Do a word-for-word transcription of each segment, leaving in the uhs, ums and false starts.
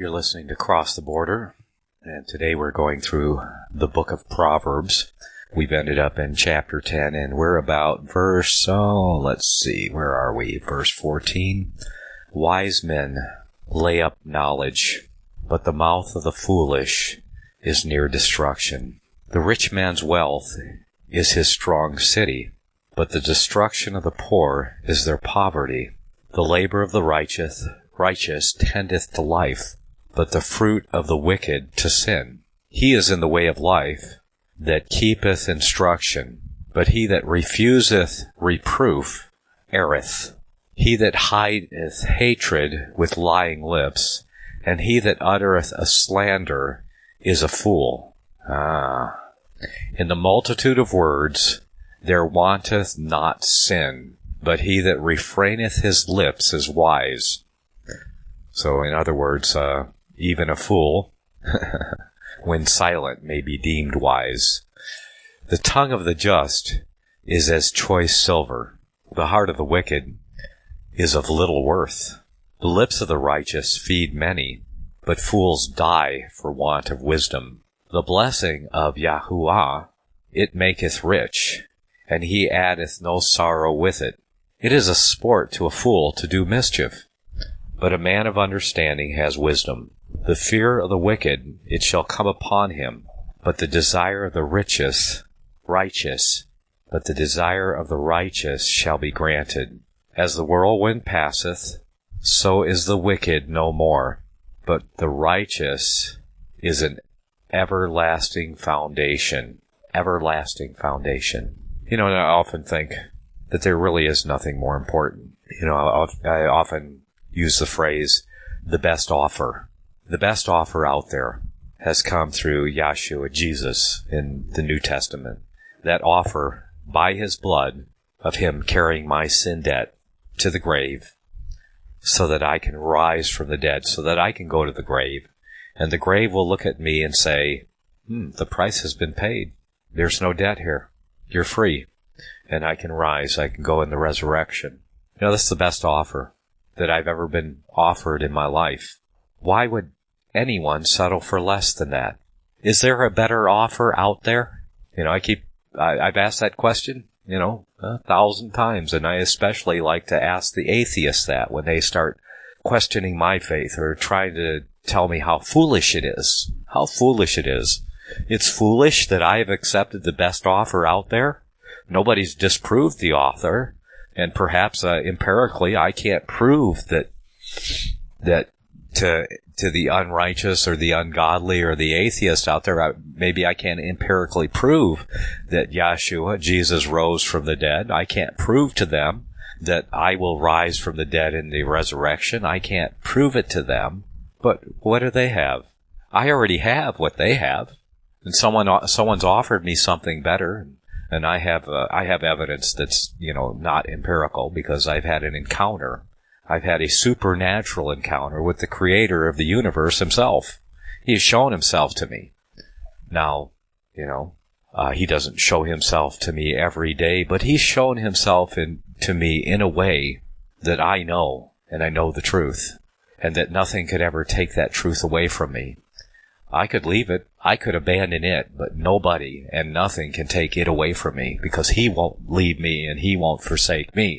You're listening to Cross the Border, and today we're going through the book of Proverbs. We've ended up in chapter ten, and we're about verse, oh, let's see, where are we? Verse fourteen. Wise men lay up knowledge, but the mouth of the foolish is near destruction. The rich man's wealth is his strong city, but the destruction of the poor is their poverty. The labor of the righteous, righteous tendeth to life, but the fruit of the wicked to sin. He is in the way of life that keepeth instruction, but he that refuseth reproof erreth. He that hideth hatred with lying lips, and he that uttereth a slander is a fool. Ah. In the multitude of words there wanteth not sin, but he that refraineth his lips is wise. So, in other words, uh, even a fool, when silent, may be deemed wise. The tongue of the just is as choice silver. The heart of the wicked is of little worth. The lips of the righteous feed many, but fools die for want of wisdom. The blessing of Yahuwah, it maketh rich, and he addeth no sorrow with it. It is a sport to a fool to do mischief, but a man of understanding has wisdom. The fear of the wicked, it shall come upon him, but the desire of the righteous, righteous, but the desire of the righteous shall be granted. As the whirlwind passeth, so is the wicked no more, but the righteous is an everlasting foundation. Everlasting foundation. You know, I often think that there really is nothing more important. You know, I often use the phrase, the best offer. The best offer out there has come through Yahshua, Jesus, in the New Testament. That offer, by his blood, of him carrying my sin debt to the grave, so that I can rise from the dead, so that I can go to the grave, and the grave will look at me and say, hmm, the price has been paid. There's no debt here. You're free. And I can rise. I can go in the resurrection. You know, that's the best offer that I've ever been offered in my life. Why would anyone settle for less than that? Is there a better offer out there? You know, I keep, I, I've asked that question, you know, a thousand times, and I especially like to ask the atheists that when they start questioning my faith or trying to tell me how foolish it is. How foolish it is. It's foolish that I have accepted the best offer out there. Nobody's disproved the author, and perhaps uh, empirically I can't prove that that to to the unrighteous or the ungodly or the atheist out there, I, maybe I can't empirically prove that Yahshua, Jesus, rose from the dead. I can't prove to them that I will rise from the dead in the resurrection. I can't prove it to them. But what do they have? I already have what they have, and someone someone's offered me something better. And I have uh, I have evidence that's, you know, not empirical because I've had an encounter. I've had a supernatural encounter with the creator of the universe himself. He has shown himself to me. Now, you know, uh, he doesn't show himself to me every day, but he's shown himself in, to me in a way that I know, and I know the truth, and that nothing could ever take that truth away from me. I could leave it, I could abandon it, but nobody and nothing can take it away from me because he won't leave me and he won't forsake me.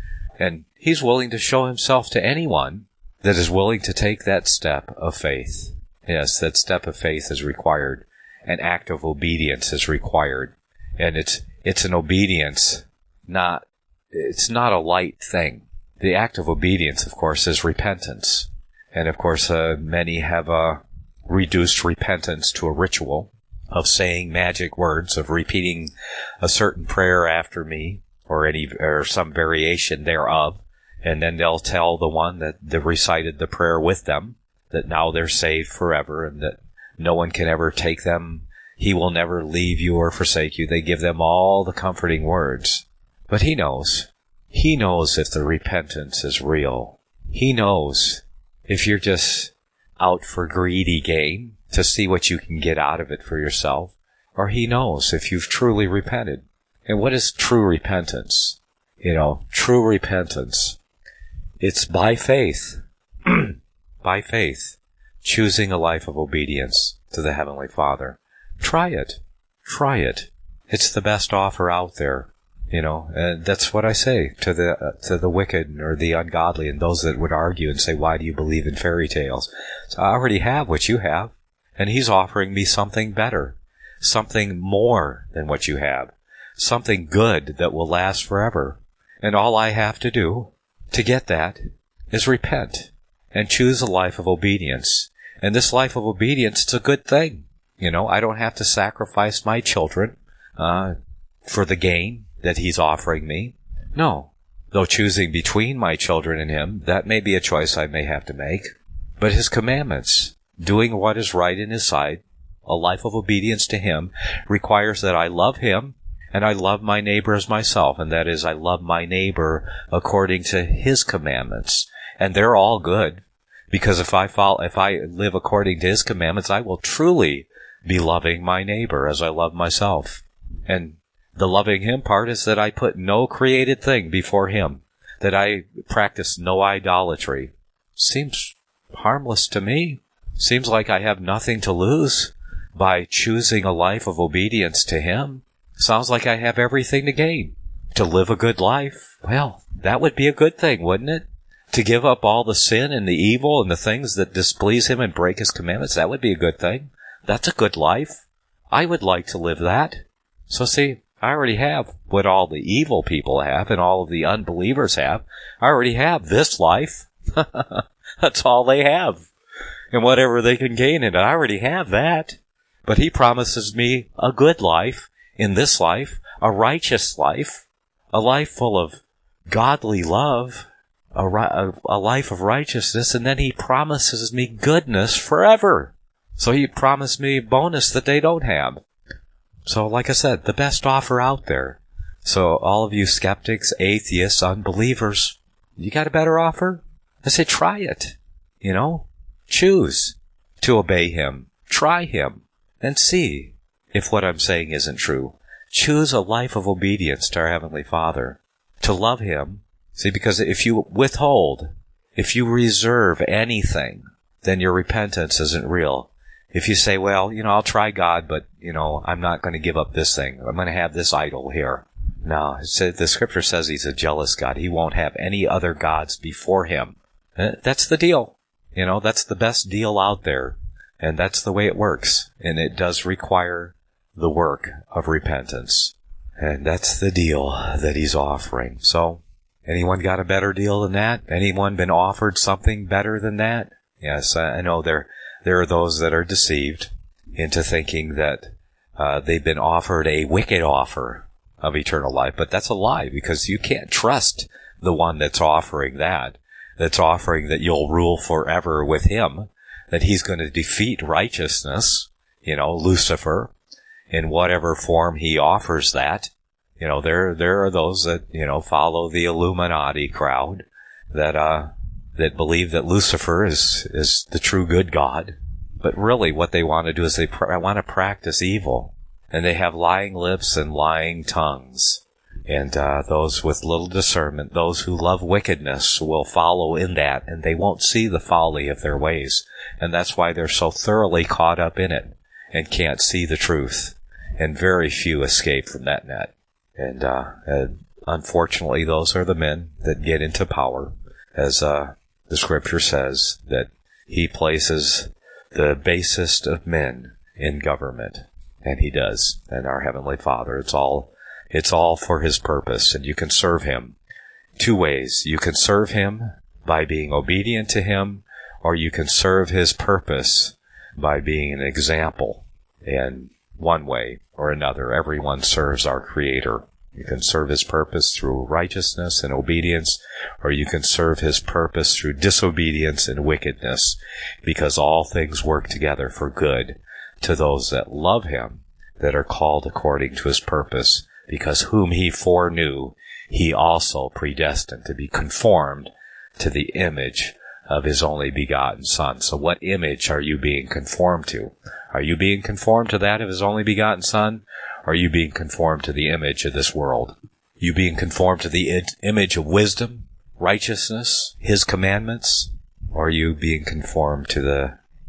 And he's willing to show himself to anyone that is willing to take that step of faith. Yes, that step of faith is required. An act of obedience is required. And it's it's an obedience, not it's not a light thing. The act of obedience, of course, is repentance. And of course, uh, many have a reduced repentance to a ritual of saying magic words, of repeating a certain prayer after me, or any or some variation thereof, and then they'll tell the one that they recited the prayer with them that now they're saved forever and that no one can ever take them. He will never leave you or forsake you. They give them all the comforting words. But he knows. He knows if the repentance is real. He knows if you're just out for greedy gain to see what you can get out of it for yourself, or he knows if you've truly repented. And what is true repentance? You know, true repentance. It's by faith. By faith. choosing a life of obedience to the Heavenly Father. Try it. Try it. It's the best offer out there. You know, and that's what I say to the uh, to the wicked or the ungodly and those that would argue and say, why do you believe in fairy tales? So I already have what you have, and He's offering me something better, something more than what you have, something good that will last forever. And all I have to do to get that is repent and choose a life of obedience. And this life of obedience, it's a good thing. You know, I don't have to sacrifice my children uh, for the gain that He's offering me. No. Though choosing between my children and Him, that may be a choice I may have to make. But His commandments, doing what is right in His sight, a life of obedience to Him, requires that I love Him and I love my neighbor as myself. And that is, I love my neighbor according to His commandments. And they're all good. Because if I follow, if I live according to His commandments, I will truly be loving my neighbor as I love myself. And the loving Him part is that I put no created thing before Him, that I practice no idolatry. Seems harmless to me. Seems like I have nothing to lose by choosing a life of obedience to Him. Sounds like I have everything to gain. To live a good life, well, that would be a good thing, wouldn't it? To give up all the sin and the evil and the things that displease Him and break His commandments, that would be a good thing. That's a good life. I would like to live that. So see, I already have what all the evil people have and all of the unbelievers have. I already have this life. That's all they have. And whatever they can gain in it, I already have that. But He promises me a good life in this life, a righteous life, a life full of godly love, a, a, a life of righteousness, and then He promises me goodness forever. So He promised me a bonus that they don't have. So, like I said, the best offer out there. So, all of you skeptics, atheists, unbelievers, you got a better offer? I say try it. You know? Choose to obey Him. Try Him. And see if what I'm saying isn't true. Choose a life of obedience to our Heavenly Father. To love Him. See, because if you withhold, if you reserve anything, then your repentance isn't real. If you say, well, you know, I'll try God, but, you know, I'm not going to give up this thing. I'm going to have this idol here. No, the Scripture says He's a jealous God. He won't have any other gods before Him. That's the deal. You know, that's the best deal out there. And that's the way it works. And it does require the work of repentance. And that's the deal that He's offering. So, anyone got a better deal than that? Anyone been offered something better than that? Yes, I know there there are those that are deceived into thinking that uh, they've been offered a wicked offer of eternal life. But that's a lie, because you can't trust the one that's offering that, that's offering that you'll rule forever with Him, that He's going to defeat righteousness, you know, Lucifer, in whatever form he offers that. You know, there there are those that, you know, follow the Illuminati crowd that uh that believe that Lucifer is is the true good God. But really what they want to do is they pr- want to practice evil. And they have lying lips and lying tongues. And uh those with little discernment, those who love wickedness, will follow in that, and they won't see the folly of their ways. And that's why they're so thoroughly caught up in it and can't see the truth. And very few escape from that net. And, uh, and unfortunately, those are the men that get into power, as uh, the Scripture says, that He places the basest of men in government, and He does. And our Heavenly Father, it's all, it's all for His purpose, and you can serve Him two ways. You can serve Him by being obedient to Him, or you can serve His purpose by being an example. And one way or another, everyone serves our Creator. You can serve His purpose through righteousness and obedience, or you can serve His purpose through disobedience and wickedness, because all things work together for good to those that love Him, that are called according to His purpose, because whom He foreknew, He also predestined to be conformed to the image of His only begotten Son. So what image are you being conformed to? Are you being conformed to that of His only begotten Son? Or are you being conformed to the image of this world? You being conformed to the image of wisdom, righteousness, His commandments? Or are you being conformed to the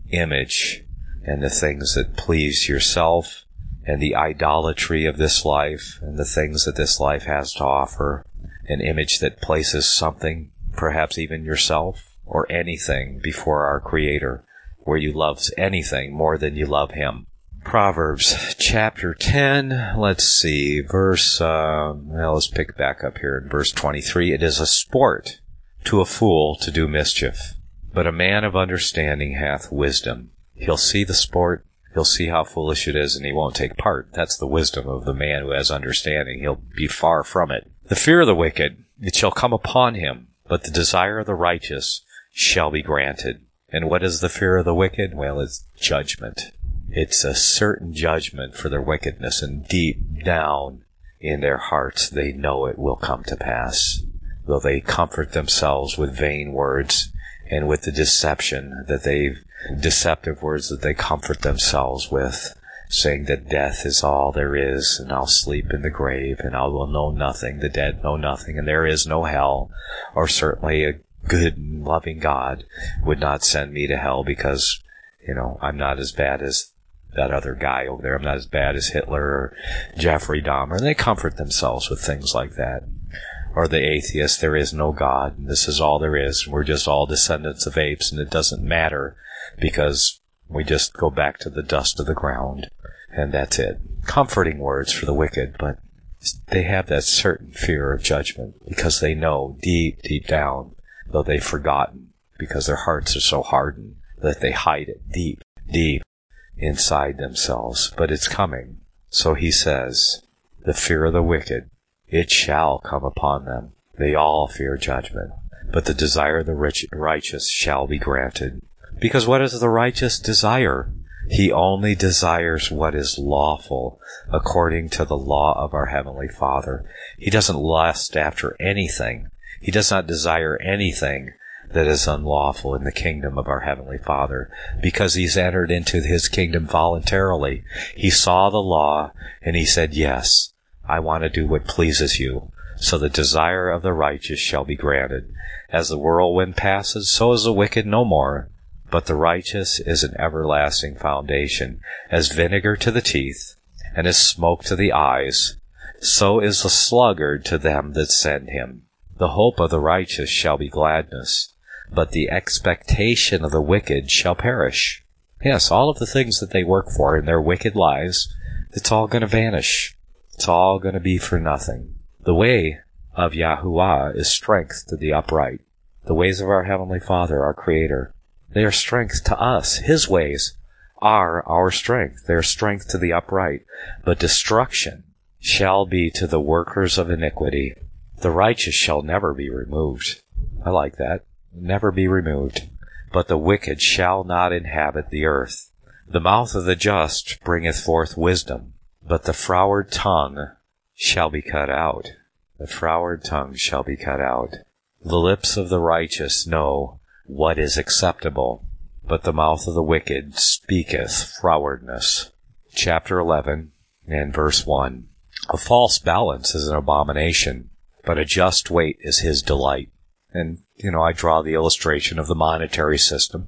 image and the things that please yourself and the idolatry of this life and the things that this life has to offer, an image that places something, perhaps even yourself or anything, before our Creator, where you love anything more than you love Him. Proverbs chapter ten, let's see, verse, uh, well, let's pick back up here in verse twenty-three. It is a sport to a fool to do mischief, but a man of understanding hath wisdom. He'll see the sport, he'll see how foolish it is, and he won't take part. That's the wisdom of the man who has understanding. He'll be far from it. The fear of the wicked, it shall come upon him, but the desire of the righteous shall be granted. And what is the fear of the wicked? Well, it's judgment. It's a certain judgment for their wickedness, and deep down in their hearts they know it will come to pass. Though they comfort themselves with vain words and with the deception that they've, deceptive words that they comfort themselves with, saying that death is all there is, and I'll sleep in the grave, and I will know nothing, the dead know nothing, and there is no hell, or certainly a good and loving God would not send me to hell because, you know, I'm not as bad as that other guy over there. I'm not as bad as Hitler or Jeffrey Dahmer. And they comfort themselves with things like that. Or the atheist, there is no God, and this is all there is. We're just all descendants of apes, and it doesn't matter because we just go back to the dust of the ground, and that's it. Comforting words for the wicked, but they have that certain fear of judgment because they know deep, deep down, though they've forgotten, because their hearts are so hardened that they hide it deep, deep inside themselves. But it's coming. So he says, the fear of the wicked, it shall come upon them. They all fear judgment. But the desire of the rich, righteous shall be granted. Because what does the righteous desire? He only desires what is lawful according to the law of our Heavenly Father. He doesn't lust after anything. He does not desire anything that is unlawful in the kingdom of our Heavenly Father, because he's entered into his kingdom voluntarily. He saw the law, and he said, yes, I want to do what pleases you. So the desire of the righteous shall be granted. As the whirlwind passes, so is the wicked no more. But the righteous is an everlasting foundation. As vinegar to the teeth, and as smoke to the eyes, so is the sluggard to them that send him. The hope of the righteous shall be gladness, but the expectation of the wicked shall perish. Yes, all of the things that they work for in their wicked lives, it's all going to vanish. It's all going to be for nothing. The way of Yahuwah is strength to the upright. The ways of our Heavenly Father, our Creator, they are strength to us. His ways are our strength. They are strength to the upright. But destruction shall be to the workers of iniquity. The righteous shall never be removed. I like that. Never be removed. But the wicked shall not inhabit the earth. The mouth of the just bringeth forth wisdom, but the froward tongue shall be cut out. The froward tongue shall be cut out. The lips of the righteous know what is acceptable, but the mouth of the wicked speaketh frowardness. Chapter eleven and verse one. A false balance is an abomination, but a just weight is his delight. And, you know, I draw the illustration of the monetary system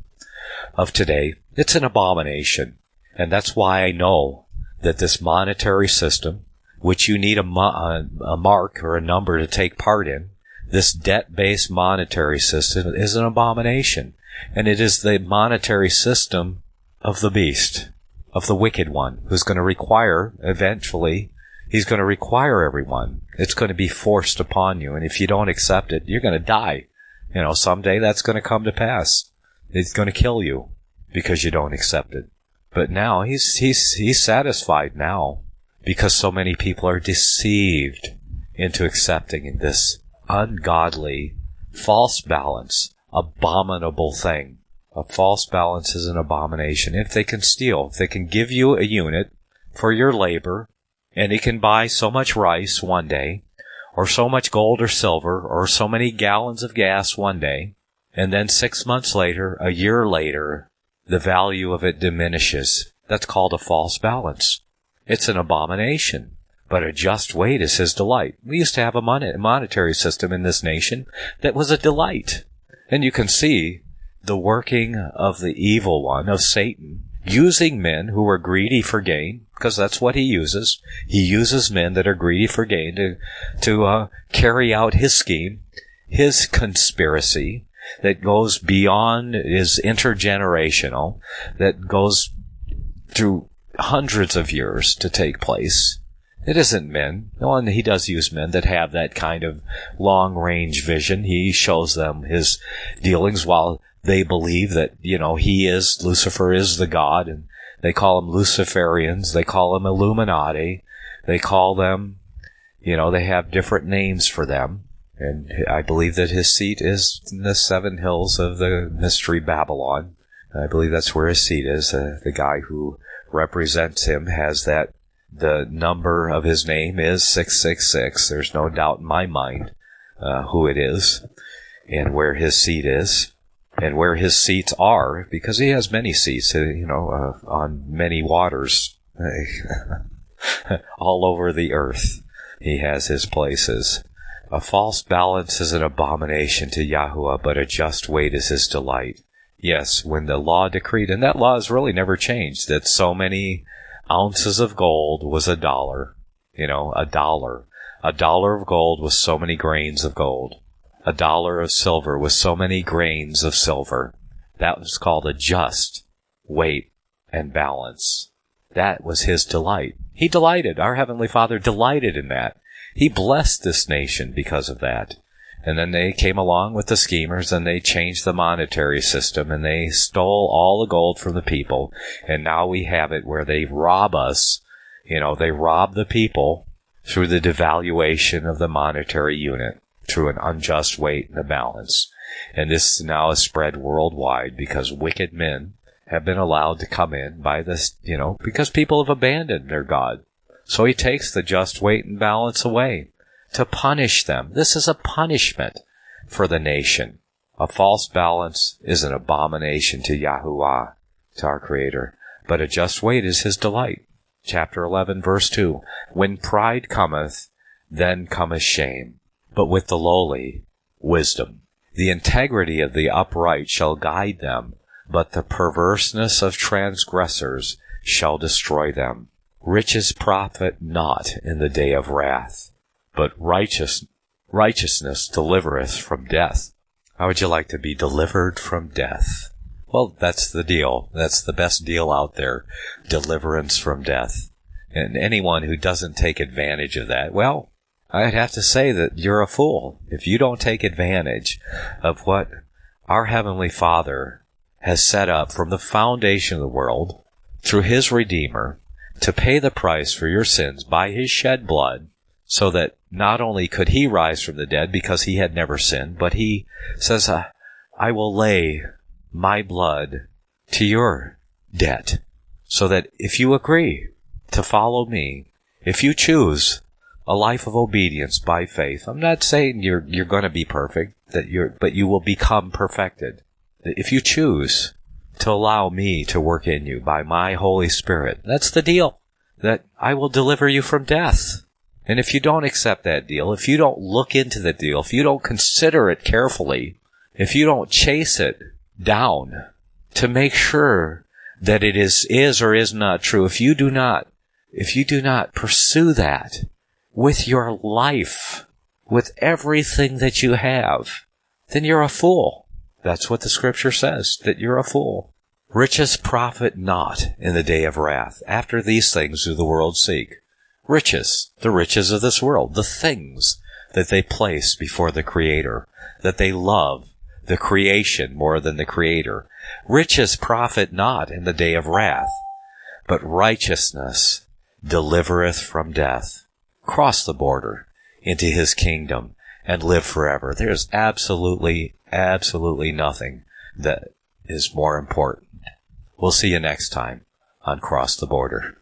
of today. It's an abomination. And that's why I know that this monetary system, which you need a, mo- a mark or a number to take part in, this debt-based monetary system is an abomination. And it is the monetary system of the beast, of the wicked one, who's going to require, eventually, he's going to require everyone. It's going to be forced upon you. And if you don't accept it, you're going to die. You know, someday that's going to come to pass. It's going to kill you because you don't accept it. But now he's, he's, he's satisfied now because so many people are deceived into accepting this ungodly, false balance, abominable thing. A false balance is an abomination. If they can steal, if they can give you a unit for your labor, and it can buy so much rice one day, or so much gold or silver, or so many gallons of gas one day, and then six months later, a year later, the value of it diminishes. That's called a false balance. It's an abomination. But a just weight is his delight. We used to have a mon- monetary system in this nation that was a delight. And you can see the working of the evil one, of Satan, using men who are greedy for gain, because that's what he uses. He uses men that are greedy for gain to, to uh, carry out his scheme, his conspiracy that goes beyond, is intergenerational, that goes through hundreds of years to take place. It isn't men. Well, and he does use men that have that kind of long-range vision. He shows them his dealings while they believe that, you know, he is, Lucifer is the god, and they call him Luciferians. They call him Illuminati. They call them, you know, they have different names for them. And I believe that his seat is in the seven hills of the mystery Babylon. I believe that's where his seat is. Uh, the guy who represents him has that. The number of his name is six six six. There's no doubt in my mind uh, who it is and where his seat is and where his seats are, because he has many seats, uh, you know, uh, on many waters all over the earth. He has his places. A false balance is an abomination to Yahuwah, but a just weight is his delight. Yes, when the law decreed, and that law has really never changed, that so many ounces of gold was a dollar. You know, a dollar. A dollar of gold was so many grains of gold. A dollar of silver was so many grains of silver. That was called a just weight and balance. That was his delight. He delighted. Our Heavenly Father delighted in that. He blessed this nation because of that. And then they came along with the schemers, and they changed the monetary system, and they stole all the gold from the people. And now we have it where they rob us. You know, they rob the people through the devaluation of the monetary unit, through an unjust weight and a balance. And this now is spread worldwide because wicked men have been allowed to come in by this, you know, because people have abandoned their God. So he takes the just weight and balance away to punish them. This is a punishment for the nation. A false balance is an abomination to Yahuwah, to our Creator, but a just weight is his delight. Chapter eleven, verse two. When pride cometh, then cometh shame, but with the lowly, wisdom. The integrity of the upright shall guide them, but the perverseness of transgressors shall destroy them. Riches profit not in the day of wrath, but righteous, righteousness delivereth from death. How would you like to be delivered from death? Well, that's the deal. That's the best deal out there. Deliverance from death. And anyone who doesn't take advantage of that, well, I'd have to say that you're a fool. If you don't take advantage of what our Heavenly Father has set up from the foundation of the world through His Redeemer to pay the price for your sins by His shed blood, so that not only could He rise from the dead because He had never sinned, but He says, I will lay my blood to your debt, so that if you agree to follow me, if you choose a life of obedience by faith, I'm not saying you're you're going to be perfect, that you're, but you will become perfected. If you choose to allow me to work in you by my Holy Spirit, that's the deal, that I will deliver you from death. And if you don't accept that deal, if you don't look into the deal, if you don't consider it carefully, if you don't chase it down to make sure that it is, is or is not true, if you do not, if you do not pursue that with your life, with everything that you have, then you're a fool. That's what the Scripture says, that you're a fool. Riches profit not in the day of wrath. After these things do the world seek. Riches, the riches of this world, the things that they place before the Creator, that they love the creation more than the Creator. Riches profit not in the day of wrath, but righteousness delivereth from death. Cross the border into His kingdom and live forever. There's absolutely, absolutely nothing that is more important. We'll see you next time on Cross the Border.